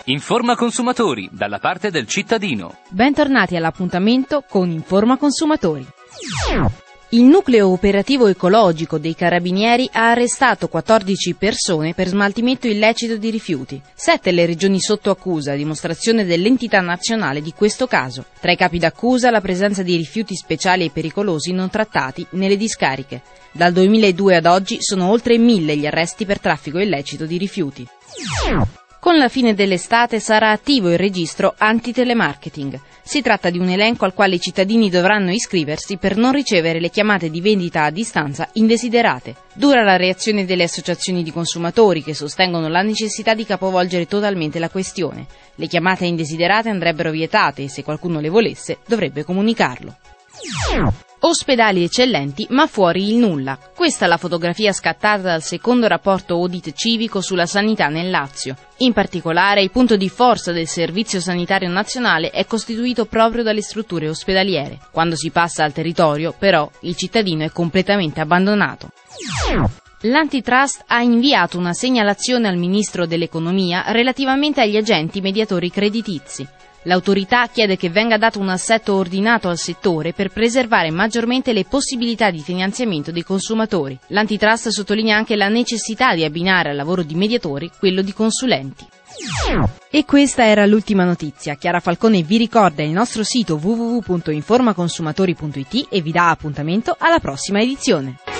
Informa consumatori, dalla parte del cittadino. Bentornati all'appuntamento con Informa Consumatori. Il nucleo operativo ecologico dei Carabinieri ha arrestato 14 persone per smaltimento illecito di rifiuti. 7 le regioni sotto accusa, a dimostrazione dell'entità nazionale di questo caso. Tra i capi d'accusa la presenza di rifiuti speciali e pericolosi non trattati nelle discariche. Dal 2002 ad oggi sono oltre 1000 gli arresti per traffico illecito di rifiuti. Con la fine dell'estate sarà attivo il registro anti-telemarketing. Si tratta di un elenco al quale i cittadini dovranno iscriversi per non ricevere le chiamate di vendita a distanza indesiderate. Dura la reazione delle associazioni di consumatori che sostengono la necessità di capovolgere totalmente la questione. Le chiamate indesiderate andrebbero vietate e se qualcuno le volesse dovrebbe comunicarlo. Ospedali eccellenti, ma fuori il nulla. Questa è la fotografia scattata dal secondo rapporto audit civico sulla sanità nel Lazio. In particolare, il punto di forza del Servizio Sanitario Nazionale è costituito proprio dalle strutture ospedaliere. Quando si passa al territorio, però, il cittadino è completamente abbandonato. L'Antitrust ha inviato una segnalazione al Ministro dell'Economia relativamente agli agenti mediatori creditizi. L'autorità chiede che venga dato un assetto ordinato al settore per preservare maggiormente le possibilità di finanziamento dei consumatori. L'Antitrust sottolinea anche la necessità di abbinare al lavoro di mediatori quello di consulenti. E questa era l'ultima notizia. Chiara Falcone vi ricorda il nostro sito www.informaconsumatori.it e vi dà appuntamento alla prossima edizione.